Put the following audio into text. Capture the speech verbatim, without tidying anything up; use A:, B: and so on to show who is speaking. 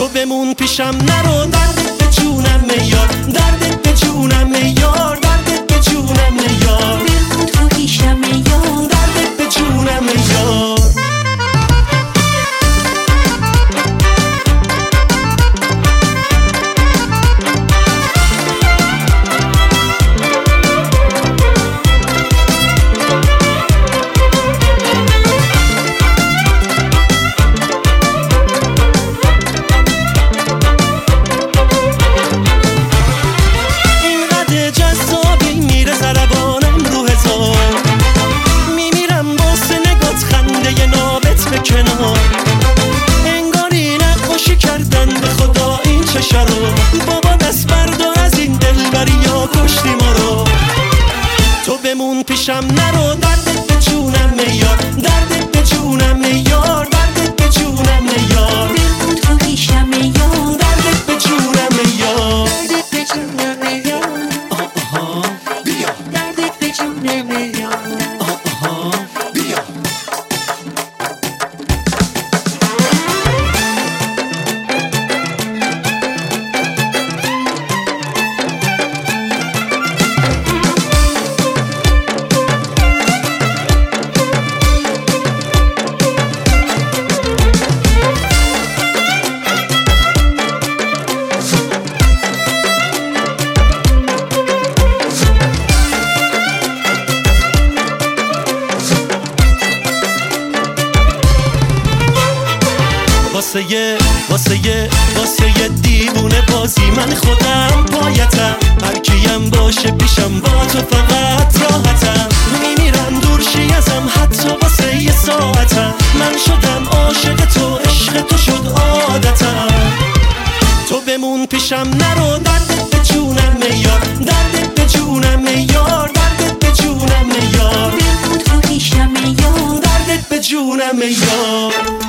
A: تو بمون پیشم نرو، دردت به جونم یار، دردت به جونم یار، دردت به جونم یار،
B: بمون تو پیشم یار،
A: دردت به جونم یار. انگاری نقاشی کردن به خدا این چشا رو، بابا دست بردار از این دلبری یا کشتی ما رو. تو بمون پیشم نرو، دردت به جونم یار، دردت به جونم یار، دردت به جونم یار،
B: بمون تو پیشم یار،
A: دردت به جونم یار،
B: دردت به جونم یار،
A: آها بیا،
B: دردت به جونم یار.
A: آها بیا. واسه یه واسه یه واسه یه دیوونه بازی من خودم پایتم، هر کیم باشه پیشم با تو فقط راحتم، میمیرم دور شی ازم حتی واسه یه ساعتم، من شدم عاشق تو، عشق تو شد عادتم. تو بمون پیشم نرو، دردت به جونم یار، دردت به جونم یار، دردت به جونم یار،
B: بمون تو پیشم یار،
A: دردت به جونم یار.